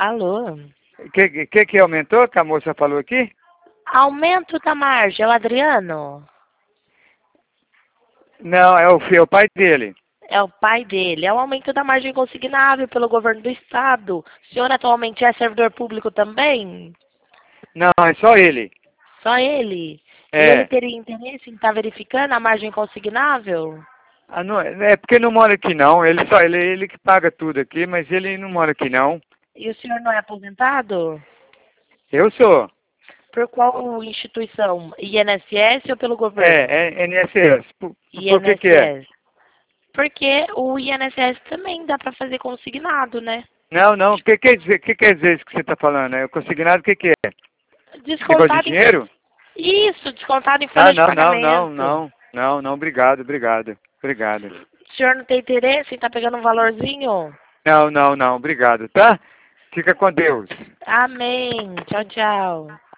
Alô? Que aumentou que a moça falou aqui? Aumento da margem, é o Adriano? Não, é o pai dele. É o pai dele. É o aumento da margem consignável pelo governo do estado. O senhor atualmente é servidor público também? Não, é só ele. Só ele? E ele É. teria interesse em estar verificando a margem consignável? Ah, não, é porque não mora aqui não. Ele que paga tudo aqui, mas ele não mora aqui não. E o senhor não é aposentado? Eu sou. Por qual instituição? INSS ou pelo governo? É NSS. Por que é? INSS. Porque o INSS também dá para fazer consignado, né? Não, não. Que quer dizer isso que você está falando? É o consignado, o que é? Negócio de Descontado em... dinheiro? Isso, descontado em Ah, folha de não, não, não, pagamento. não. Não, não, obrigado, obrigado. Obrigado. O senhor não tem interesse em estar pegando um valorzinho? Não, não, não, obrigado, tá? Fica com Deus. Amém. Tchau, tchau.